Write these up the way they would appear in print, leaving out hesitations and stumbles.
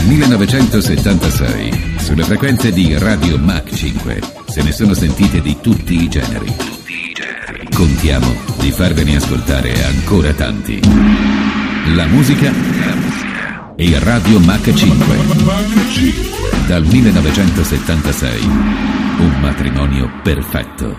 1976, sulle frequenze di Radio Mach 5, se ne sono sentite di tutti i generi. Contiamo di farvene ascoltare ancora tanti. La musica e Radio Mach 5. Dal 1976, un matrimonio perfetto.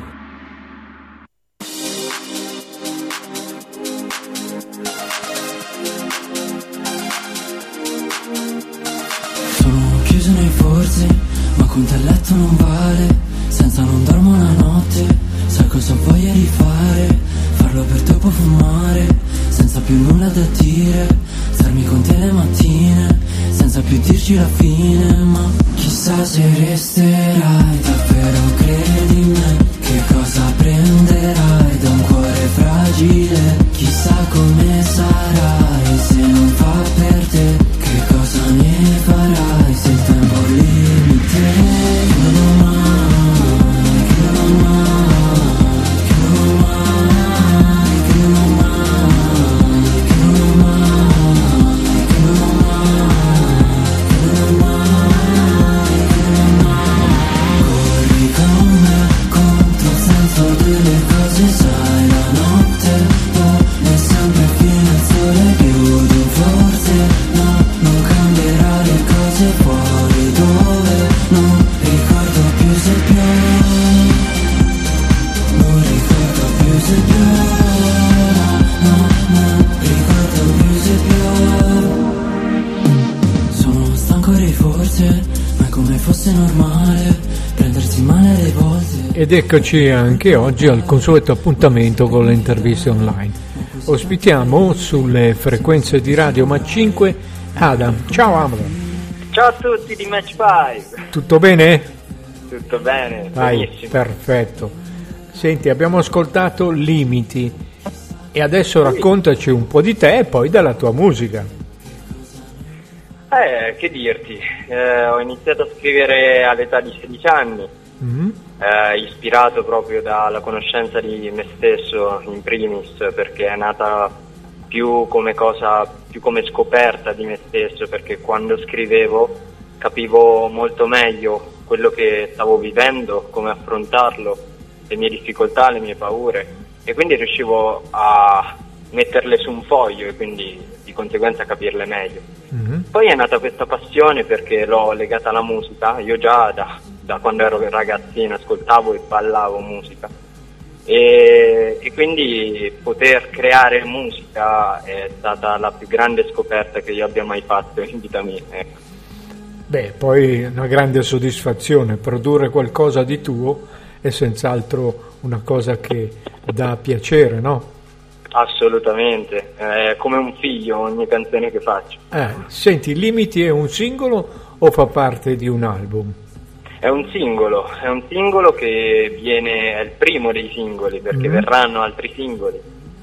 Ma con te a letto non vale, senza non dormo una notte. Sai cosa voglio rifare? Farlo per dopo fumare, senza più nulla da dire. Starmi con te le mattine, senza più dirci la fine. Ma chissà se resterai, davvero credi in me. Che cosa prenderai da un cuore fragile? Chissà come sarai se non fa per te. Che cosa ne farai se il tempo limite? Ed eccoci anche oggi al consueto appuntamento con le interviste online. Ospitiamo sulle frequenze di Radio Mach 5 Adam. Ciao Adam. Ciao a tutti di Match 5. Tutto bene? Tutto bene, benissimo. Perfetto. Senti, abbiamo ascoltato Limiti e adesso raccontaci un po' di te e poi della tua musica. Che dirti, ho iniziato a scrivere all'età di 16 anni. Ispirato proprio dalla conoscenza di me stesso in primis, perché è nata più come scoperta di me stesso, perché quando scrivevo capivo molto meglio quello che stavo vivendo, come affrontarlo, le mie difficoltà, le mie paure, e quindi riuscivo a metterle su un foglio e quindi di conseguenza capirle meglio. Poi è nata questa passione perché l'ho legata alla musica. Io già da quando ero ragazzino ascoltavo e ballavo musica e quindi poter creare musica è stata la più grande scoperta che io abbia mai fatto in vita mia, ecco. Beh, poi una grande soddisfazione, produrre qualcosa di tuo è senz'altro una cosa che dà piacere, no? Assolutamente, è come un figlio ogni canzone che faccio. Senti, Limiti è un singolo o fa parte di un album? È un singolo che è il primo dei singoli, perché verranno altri singoli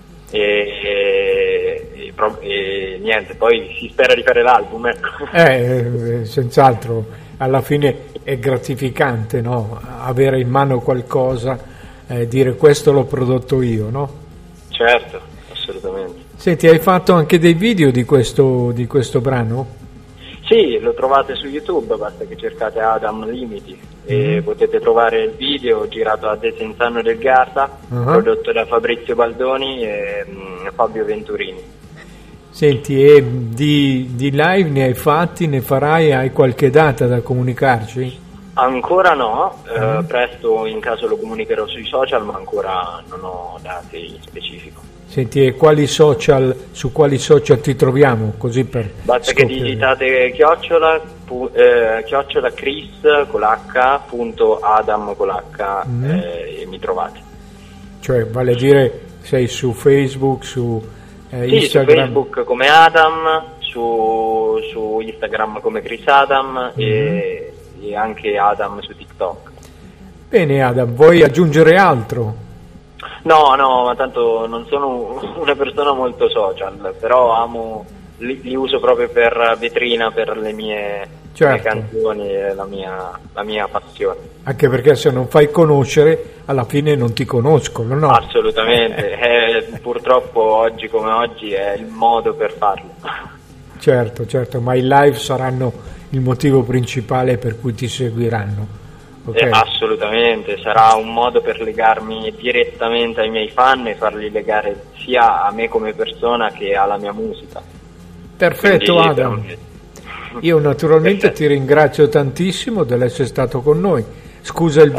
e niente, poi si spera di fare l'album, ecco. Senz'altro, alla fine è gratificante, no? Avere in mano qualcosa, dire questo l'ho prodotto io, no? Certo, assolutamente. Senti, hai fatto anche dei video di questo brano? Sì, lo trovate su YouTube, basta che cercate Adam Limiti e potete trovare il video girato a Desenzano del Garda, prodotto da Fabrizio Baldoni e Fabio Venturini. Senti, e di live ne hai fatti, ne farai, hai qualche data da comunicarci? Ancora no, presto in caso lo comunicherò sui social, ma ancora non ho date in specifico. Senti, e su quali social ti troviamo? Così per basta scoprire. Che digitate chiocciola Chris con l'H punto Adam con l'H e mi trovate. Cioè, vale a dire, sei su Facebook, su Instagram? Sì, su Facebook come Adam, su Instagram come Chris Adam e anche Adam su TikTok. Bene Adam, vuoi aggiungere altro? No, ma tanto non sono una persona molto social, però li uso proprio per vetrina per le mie canzoni e la mia passione. Anche perché se non fai conoscere, alla fine non ti conoscono, no? Assolutamente, purtroppo oggi come oggi è il modo per farlo. Certo, ma i live saranno il motivo principale per cui ti seguiranno. Okay. Assolutamente, sarà un modo per legarmi direttamente ai miei fan e farli legare sia a me come persona che alla mia musica. Perfetto. Quindi, Adam, io naturalmente ti ringrazio tantissimo dell'essere stato con noi. Scusa il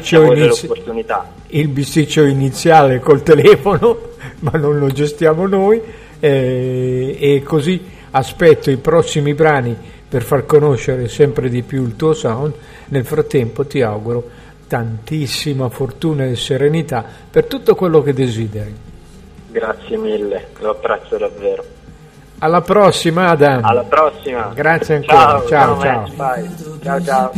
bisticcio iniziale col telefono, ma non lo gestiamo noi, e così aspetto i prossimi brani per far conoscere sempre di più il tuo sound. Nel frattempo ti auguro tantissima fortuna e serenità per tutto quello che desideri. Grazie mille, lo apprezzo davvero. Alla prossima, Adam. Alla prossima. Grazie ancora. Ciao. Ciao.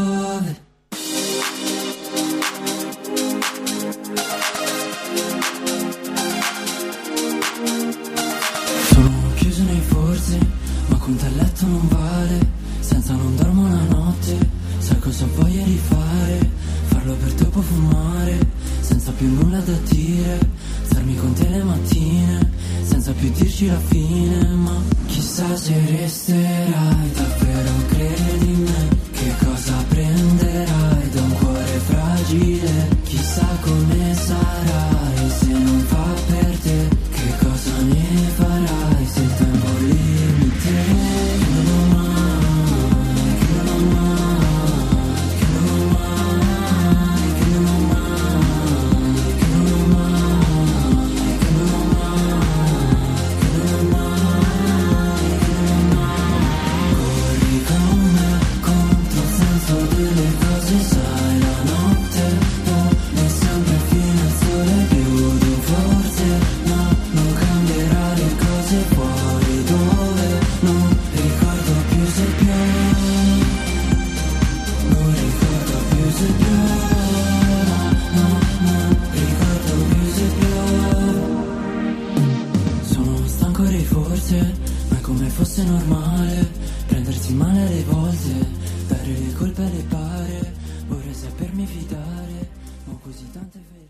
Sono chiuso nei forzi, ma con te a letto non vale. Senza non dormo una notte, sai cosa voglio rifare? Farlo per dopo fumare, senza più nulla da dire. Starmi con te le mattine, senza più dirci la fine. Ma chissà se resterai, davvero credi in me. Che cosa prenderai da un cuore fragile? Chissà come sarai se non fa per te. Che cosa ne farai se il tempo è limite? Ma come fosse normale prendersi male alle volte, dare le colpe alle pare, vorrei sapermi fidare, ma ho così tante